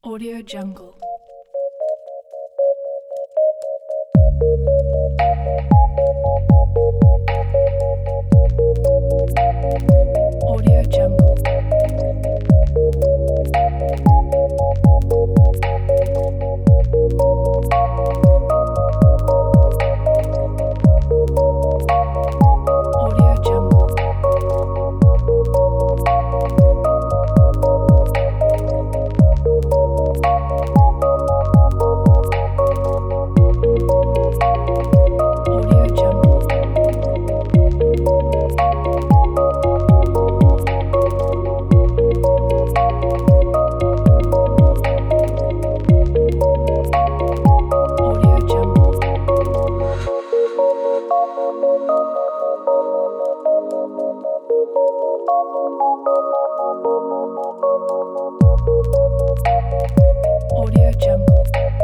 Audio Jungle. Audio Jungle. Audio Jungle. Audio Jungle. Audio Jungle. Audio Jungle.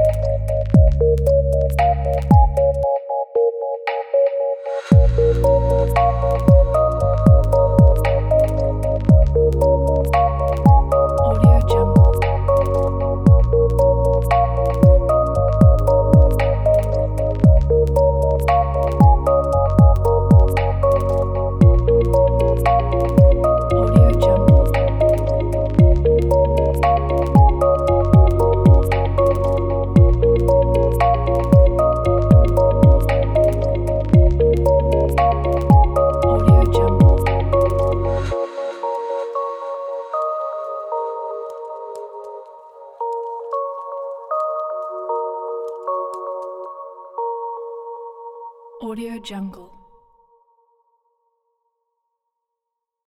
Audio Jungle. Audio Jungle. Audio Jungle. Audio Jungle.